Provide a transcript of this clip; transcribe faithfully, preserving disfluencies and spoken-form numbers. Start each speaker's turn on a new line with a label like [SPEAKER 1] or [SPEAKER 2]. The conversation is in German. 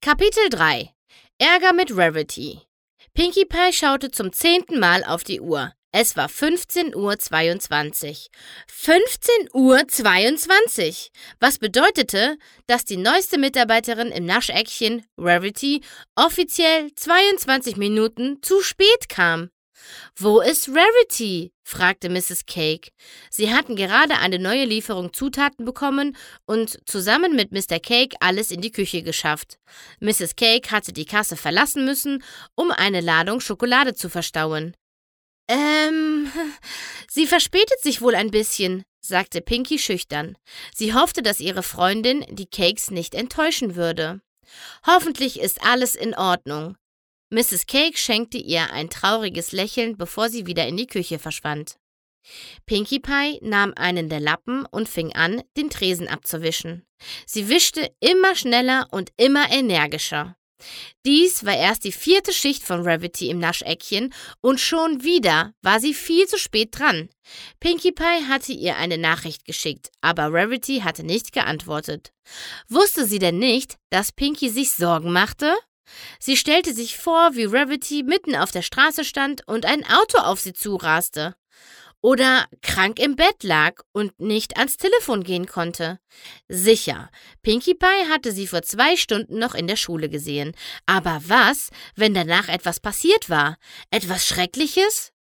[SPEAKER 1] Kapitel drei. Ärger mit Rarity. Pinkie Pie schaute zum zehnten Mal auf die Uhr. Es war fünfzehn Uhr zweiundzwanzig. fünfzehn Uhr zweiundzwanzig! Was bedeutete, dass die neueste Mitarbeiterin im Nascheckchen, Rarity, offiziell zweiundzwanzig Minuten zu spät kam. »Wo ist Rarity?« fragte Misses Cake. Sie hatten gerade eine neue Lieferung Zutaten bekommen und zusammen mit Mister Cake alles in die Küche geschafft. Misses Cake hatte die Kasse verlassen müssen, um eine Ladung Schokolade zu verstauen. »Ähm, sie verspätet sich wohl ein bisschen«, sagte Pinkie schüchtern. Sie hoffte, dass ihre Freundin die Cakes nicht enttäuschen würde. »Hoffentlich ist alles in Ordnung.« Misses Cake schenkte ihr ein trauriges Lächeln, bevor sie wieder in die Küche verschwand. Pinkie Pie nahm einen der Lappen und fing an, den Tresen abzuwischen. Sie wischte immer schneller und immer energischer. Dies war erst die vierte Schicht von Rarity im Nascheckchen und schon wieder war sie viel zu spät dran. Pinkie Pie hatte ihr eine Nachricht geschickt, aber Rarity hatte nicht geantwortet. Wusste sie denn nicht, dass Pinkie sich Sorgen machte? Sie stellte sich vor, wie Rarity mitten auf der Straße stand und ein Auto auf sie zuraste. Oder krank im Bett lag und nicht ans Telefon gehen konnte. Sicher, Pinkie Pie hatte sie vor zwei Stunden noch in der Schule gesehen. Aber was, wenn danach etwas passiert war? Etwas Schreckliches?